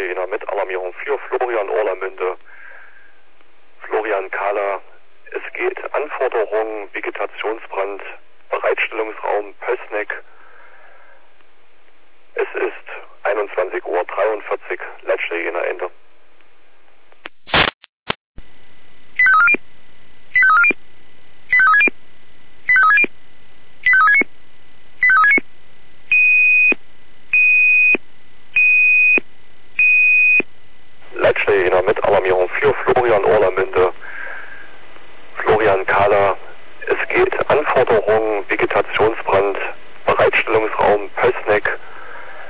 Jena mit Alarmierung für Florian Orlamünde, Florian Kahler. Es geht Anforderung, Vegetationsbrand, Bereitstellungsraum Pößneck. Es ist 21:43 Uhr, letzte Jena Ende.